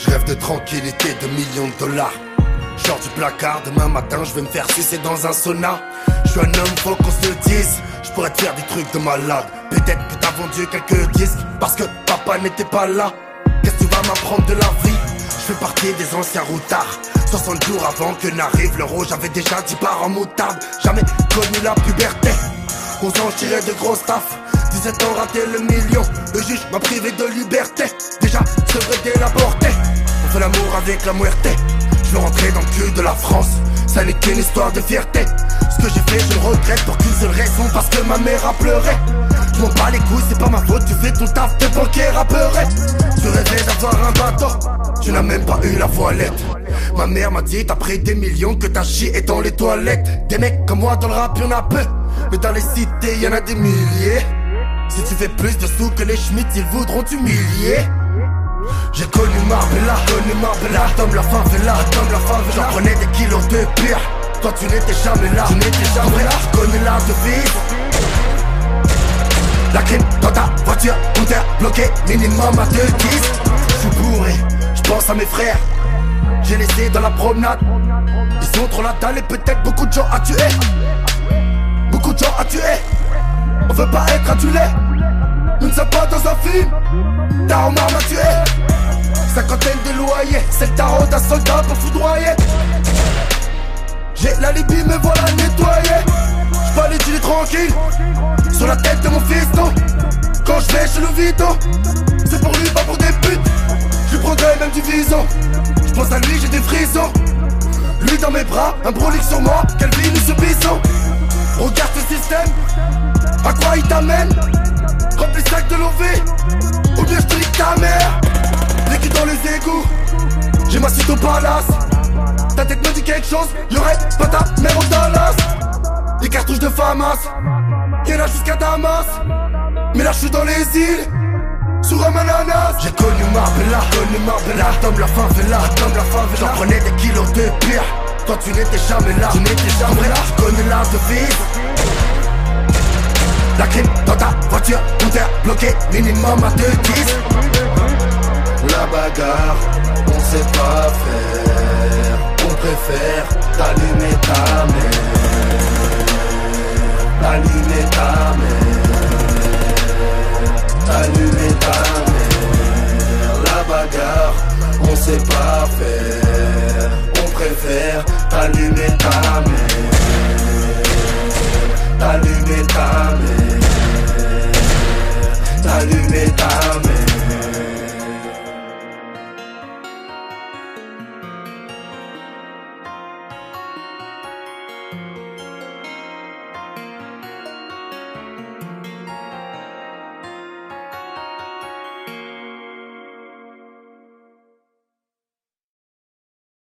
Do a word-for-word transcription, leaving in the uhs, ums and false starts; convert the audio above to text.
Je rêve de tranquillité, de millions de dollars. Genre du placard, demain matin je vais me faire sucer dans un sauna. Je suis un homme, faut qu'on se le dise. Je pourrais te faire des trucs de malade. Peut-être que t'as vendu quelques disques parce que papa n'était pas là. Qu'est-ce que tu vas m'apprendre de la vie? Je fais partie des anciens routards. Soixante jours avant que n'arrive l'euro, j'avais déjà dix barres en moutarde. Jamais connu la puberté. Onze ans je tirais de gros staff. Dix-sept ans raté le million. Le juge m'a privé de liberté. Déjà sevré dès la portée. On fait l'amour avec la muerte. Je veux rentrer dans le cul de la France. Ça n'est qu'une histoire de fierté. Ce que j'ai fait je le regrette pour qu'une seule raison, parce que ma mère a pleuré. Je m'en bats les couilles, c'est pas ma faute. Tu fais ton taf de banquier rappeuré. Tu rêvais d'avoir un bateau, tu n'as même pas eu la voilette. Ma mère m'a dit t'as pris des millions, que t'as chié dans les toilettes. Des mecs comme moi dans le rap y'en a peu, mais dans les cités y'en a des milliers. Si tu fais plus de sous que les Schmitt, ils voudront t'humilier. J'ai connu Marbella, connu Marbella, Tom la favela, Tom la favela. J'en prenais des kilos de pire, toi tu n'étais jamais là, tu n'étais jamais là. Je connais l'art de vivre. La clim dans ta voiture, compteur bloqué, minimum à deux dix. J'suis bourré, j'pense à mes frères, j'ai laissé dans la promenade. Ils ont trop la dalle et peut-être beaucoup de gens à tuer. Beaucoup de gens à tuer. On veut pas être adulé. Nous ne sommes pas dans un film. Ta Omar m'a tué. Cinquantaine de loyers, c'est le tarot d'un soldat pour foudroyer. J'ai la Libye, me voilà nettoyé. J'pas les deals tranquille sur la tête de mon fiston. Quand je vais chez le Vito, c'est pour lui, pas pour des putes. Je lui prendrai même du vison. Je pense à lui, j'ai des frissons. Lui dans mes bras, un brolic sur moi. Quelle vie nous subissons. Regarde ce système, à quoi il t'amène? Remplis le sac de l'O V, ou bien je te nique ta mère. Les culs dans les égouts, j'ai ma suite au palace. Ta tête me dit quelque chose, y'aurait pas ta mère au Dallas. Des cartouches de Famas, y'en a jusqu'à Damas. Mais là j'suis dans les îles, sur un ananas. J'ai connu Marbella, connu Marbella, Tom la favela, Tom la favela. J'en prenais des kilos de pire, toi tu n'étais jamais là, tu n'étais jamais là. Je connais l'art de vivre. La clim dans ta voiture, compteur bloqué, minimum à deux dix. La bagarre, on sait pas faire. On préfère t'allumer ta mère. T'allumer ta mère. T'allumer ta mère. La bagarre, on sait pas faire. On préfère t'allumer ta mère. T'allumer ta mère.